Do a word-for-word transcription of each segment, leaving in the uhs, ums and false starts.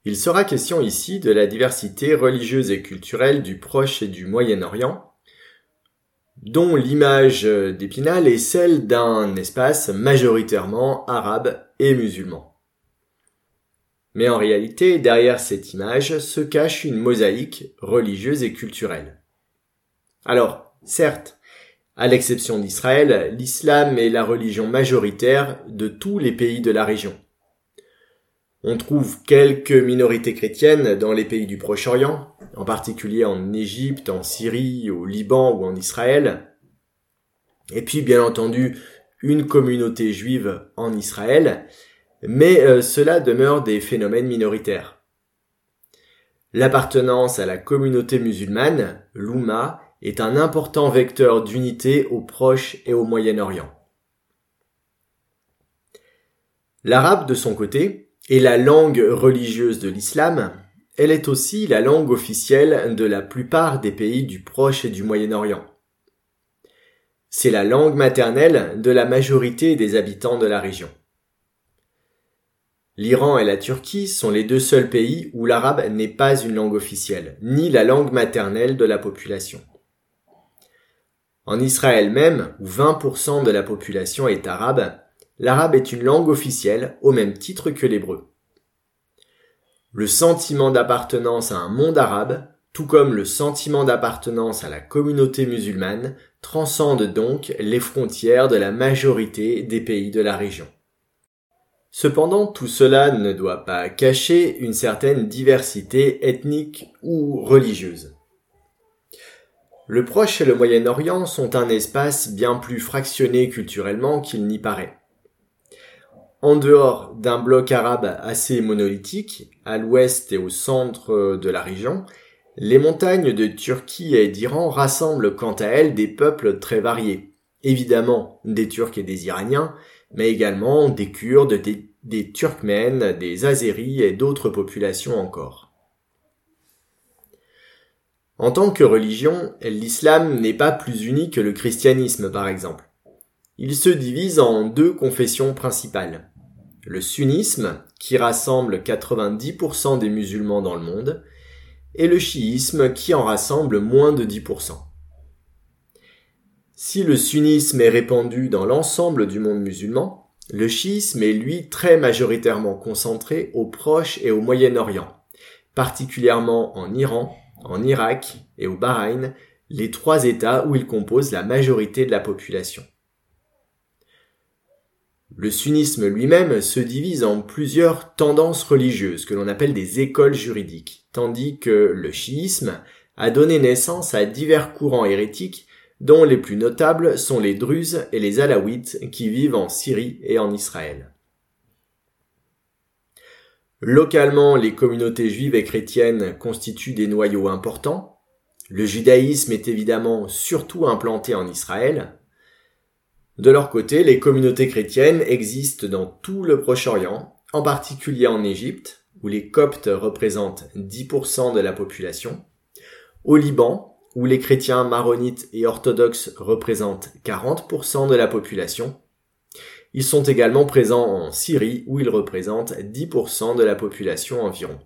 Il sera question ici de la diversité religieuse et culturelle du Proche et du Moyen-Orient, dont l'image d'Épinal est celle d'un espace majoritairement arabe et musulman. Mais en réalité, derrière cette image se cache une mosaïque religieuse et culturelle. Alors, certes, à l'exception d'Israël, l'islam est la religion majoritaire de tous les pays de la région. On trouve quelques minorités chrétiennes dans les pays du Proche-Orient, en particulier en Égypte, en Syrie, au Liban ou en Israël. Et puis, bien entendu, une communauté juive en Israël, mais euh, cela demeure des phénomènes minoritaires. L'appartenance à la communauté musulmane, l'Oumma, est un important vecteur d'unité au Proche et au Moyen-Orient. L'arabe, de son côté, est la langue religieuse de l'islam. Elle est aussi la langue officielle de la plupart des pays du Proche et du Moyen-Orient. C'est la langue maternelle de la majorité des habitants de la région. L'Iran et la Turquie sont les deux seuls pays où l'arabe n'est pas une langue officielle, ni la langue maternelle de la population. En Israël même, où vingt pour cent de la population est arabe, l'arabe est une langue officielle au même titre que l'hébreu. Le sentiment d'appartenance à un monde arabe, tout comme le sentiment d'appartenance à la communauté musulmane, transcende donc les frontières de la majorité des pays de la région. Cependant, tout cela ne doit pas cacher une certaine diversité ethnique ou religieuse. Le Proche et le Moyen-Orient sont un espace bien plus fractionné culturellement qu'il n'y paraît. En dehors d'un bloc arabe assez monolithique, à l'ouest et au centre de la région, les montagnes de Turquie et d'Iran rassemblent quant à elles des peuples très variés. Évidemment, des Turcs et des Iraniens, mais également des Kurdes, des, des Turkmènes, des Azéris et d'autres populations encore. En tant que religion, l'islam n'est pas plus uni que le christianisme par exemple. Il se divise en deux confessions principales. Le sunnisme, qui rassemble quatre-vingt-dix pour cent des musulmans dans le monde, et le chiisme, qui en rassemble moins de dix pour cent. Si le sunnisme est répandu dans l'ensemble du monde musulman, le chiisme est lui très majoritairement concentré au Proche et au Moyen-Orient, particulièrement en Iran, en Irak et au Bahreïn, les trois États où il compose la majorité de la population. Le sunnisme lui-même se divise en plusieurs tendances religieuses que l'on appelle des écoles juridiques, tandis que le chiisme a donné naissance à divers courants hérétiques dont les plus notables sont les Druzes et les Alaouites qui vivent en Syrie et en Israël. Localement, les communautés juives et chrétiennes constituent des noyaux importants. Le judaïsme est évidemment surtout implanté en Israël. De leur côté, les communautés chrétiennes existent dans tout le Proche-Orient, en particulier en Égypte, où les Coptes représentent dix pour cent de la population, au Liban, où les chrétiens maronites et orthodoxes représentent quarante pour cent de la population. Ils sont également présents en Syrie, où ils représentent dix pour cent de la population environ.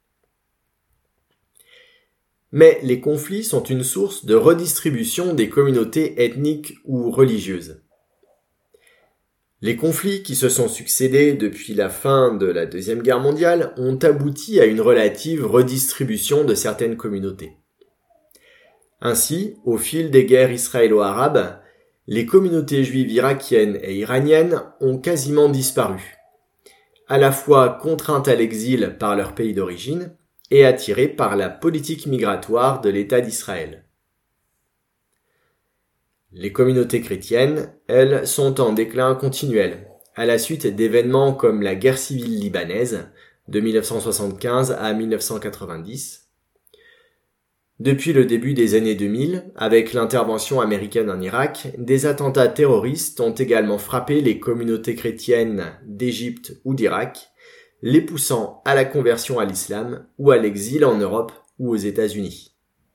Mais les conflits sont une source de redistribution des communautés ethniques ou religieuses. Les conflits qui se sont succédés depuis la fin de la Deuxième Guerre mondiale ont abouti à une relative redistribution de certaines communautés. Ainsi, au fil des guerres israélo-arabes, les communautés juives irakiennes et iraniennes ont quasiment disparu, à la fois contraintes à l'exil par leur pays d'origine et attirées par la politique migratoire de l'État d'Israël. Les communautés chrétiennes, elles, sont en déclin continuel, à la suite d'événements comme la guerre civile libanaise de mille neuf cent soixante-quinze à mille neuf cent quatre-vingt-dix. Depuis le début des années deux mille, avec l'intervention américaine en Irak, des attentats terroristes ont également frappé les communautés chrétiennes d'Égypte ou d'Irak, les poussant à la conversion à l'islam ou à l'exil en Europe ou aux États-Unis.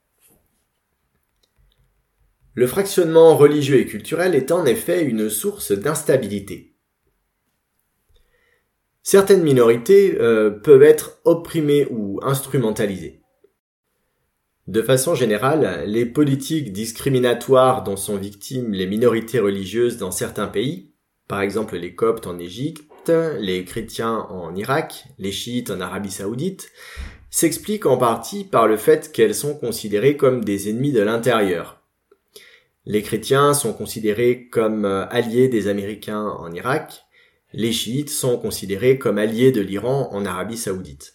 Le fractionnement religieux et culturel est en effet une source d'instabilité. Certaines minorités euh, peuvent être opprimées ou instrumentalisées. De façon générale, les politiques discriminatoires dont sont victimes les minorités religieuses dans certains pays, par exemple les Coptes en Égypte, les chrétiens en Irak, les chiites en Arabie Saoudite, s'expliquent en partie par le fait qu'elles sont considérées comme des ennemis de l'intérieur. Les chrétiens sont considérés comme alliés des Américains en Irak, les chiites sont considérés comme alliés de l'Iran en Arabie Saoudite.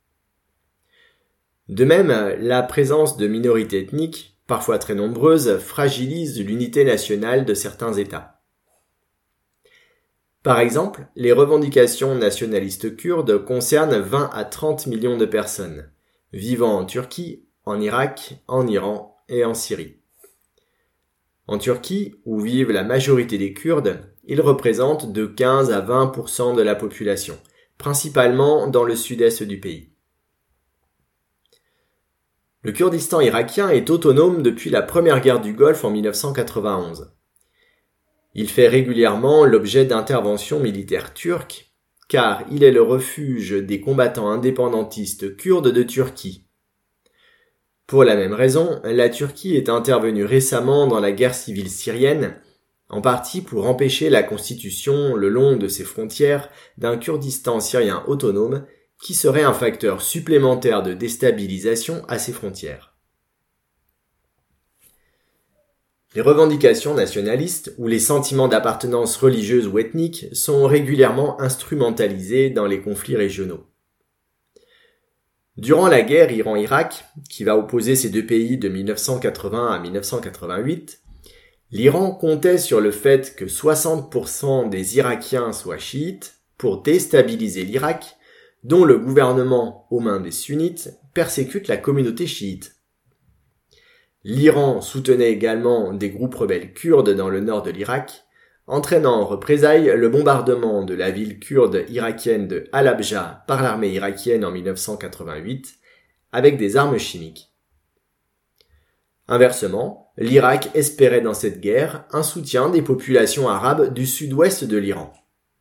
De même, la présence de minorités ethniques, parfois très nombreuses, fragilise l'unité nationale de certains États. Par exemple, les revendications nationalistes kurdes concernent vingt à trente millions de personnes, vivant en Turquie, en Irak, en Iran et en Syrie. En Turquie, où vivent la majorité des Kurdes, ils représentent de quinze à vingt pour cent de la population, principalement dans le sud-est du pays. Le Kurdistan irakien est autonome depuis la première guerre du Golfe en mille neuf cent quatre-vingt-onze. Il fait régulièrement l'objet d'interventions militaires turques, car il est le refuge des combattants indépendantistes kurdes de Turquie. Pour la même raison, la Turquie est intervenue récemment dans la guerre civile syrienne, en partie pour empêcher la constitution le long de ses frontières d'un Kurdistan syrien autonome qui serait un facteur supplémentaire de déstabilisation à ses frontières. Les revendications nationalistes ou les sentiments d'appartenance religieuse ou ethnique sont régulièrement instrumentalisés dans les conflits régionaux. Durant la guerre Iran-Irak, qui va opposer ces deux pays de mille neuf cent quatre-vingts à mille neuf cent quatre-vingt-huit, l'Iran comptait sur le fait que soixante pour cent des Irakiens soient chiites pour déstabiliser l'Irak, dont le gouvernement, aux mains des sunnites, persécute la communauté chiite. L'Iran soutenait également des groupes rebelles kurdes dans le nord de l'Irak, entraînant en représailles le bombardement de la ville kurde irakienne de Halabja par l'armée irakienne en mille neuf cent quatre-vingt-huit, avec des armes chimiques. Inversement, l'Irak espérait dans cette guerre un soutien des populations arabes du sud-ouest de l'Iran.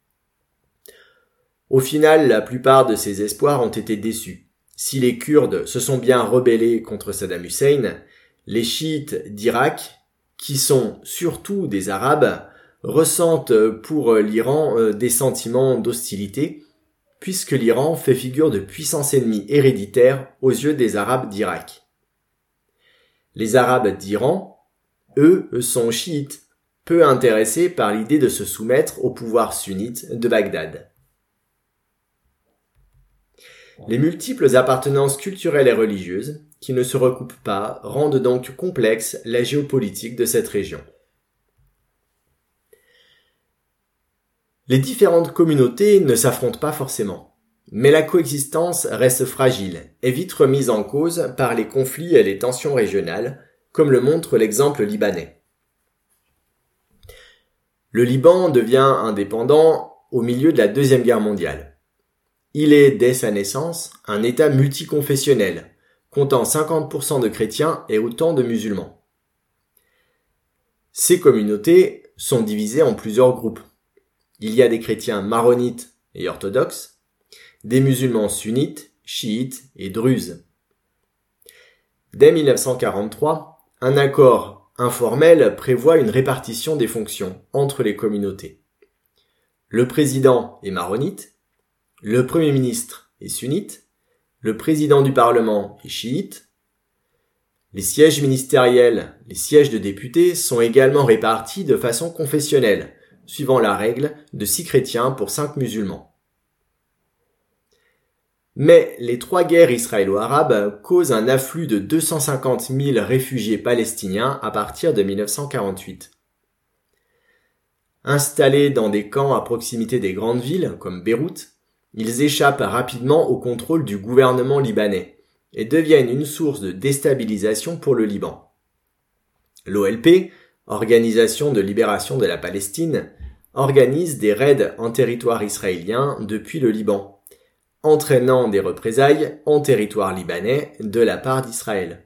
Au final, la plupart de ces espoirs ont été déçus. Si les Kurdes se sont bien rebellés contre Saddam Hussein, les chiites d'Irak, qui sont surtout des Arabes, ressentent pour l'Iran des sentiments d'hostilité, puisque l'Iran fait figure de puissance ennemie héréditaire aux yeux des Arabes d'Irak. Les Arabes d'Iran, eux, sont chiites, peu intéressés par l'idée de se soumettre au pouvoir sunnite de Bagdad. Les multiples appartenances culturelles et religieuses, qui ne se recoupent pas, rendent donc complexe la géopolitique de cette région. Les différentes communautés ne s'affrontent pas forcément, mais la coexistence reste fragile et vite remise en cause par les conflits et les tensions régionales, comme le montre l'exemple libanais. Le Liban devient indépendant au milieu de la Deuxième Guerre mondiale. Il est, dès sa naissance, un État multiconfessionnel, comptant cinquante pour cent de chrétiens et autant de musulmans. Ces communautés sont divisées en plusieurs groupes. Il y a des chrétiens maronites et orthodoxes, des musulmans sunnites, chiites et druzes. Dès mille neuf cent quarante-trois, un accord informel prévoit une répartition des fonctions entre les communautés. Le président est maronite, le premier ministre est sunnite, le président du parlement est chiite. Les sièges ministériels, les sièges de députés sont également répartis de façon confessionnelle, suivant la règle de six chrétiens pour cinq musulmans. Mais les trois guerres israélo-arabes causent un afflux de deux cent cinquante mille réfugiés palestiniens à partir de mille neuf cent quarante-huit. Installés dans des camps à proximité des grandes villes, comme Beyrouth, ils échappent rapidement au contrôle du gouvernement libanais et deviennent une source de déstabilisation pour le Liban. L'O L P, Organisation de libération de la Palestine, organise des raids en territoire israélien depuis le Liban, entraînant des représailles en territoire libanais de la part d'Israël.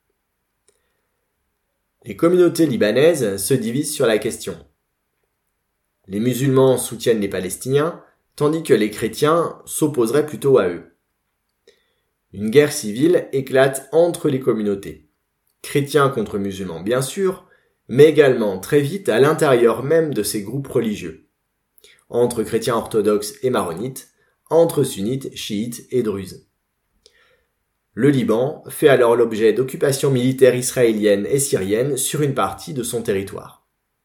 Les communautés libanaises se divisent sur la question. Les musulmans soutiennent les Palestiniens, tandis que les chrétiens s'opposeraient plutôt à eux. Une guerre civile éclate entre les communautés. Chrétiens contre musulmans bien sûr, mais également très vite à l'intérieur même de ces groupes religieux. Entre chrétiens orthodoxes et maronites, entre sunnites, chiites et druzes. Le Liban fait alors l'objet d'occupations militaires israéliennes et syriennes sur une partie de son territoire.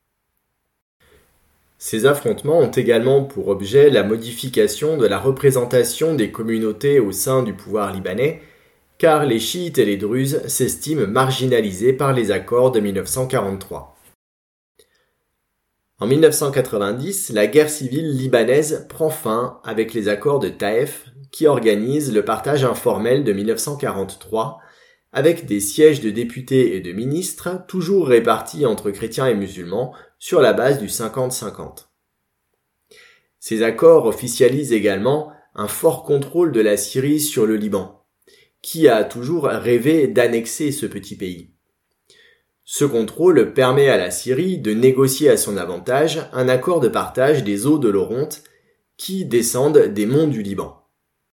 Ces affrontements ont également pour objet la modification de la représentation des communautés au sein du pouvoir libanais, car les chiites et les druzes s'estiment marginalisés par les accords de mille neuf cent quarante-trois. En mille neuf cent quatre-vingt-dix, la guerre civile libanaise prend fin avec les accords de Taïf qui organisent le partage informel de mille neuf cent quarante-trois avec des sièges de députés et de ministres toujours répartis entre chrétiens et musulmans sur la base du cinquante cinquante. Ces accords officialisent également un fort contrôle de la Syrie sur le Liban, qui a toujours rêvé d'annexer ce petit pays. Ce contrôle permet à la Syrie de négocier à son avantage un accord de partage des eaux de l'Oronte qui descendent des monts du Liban.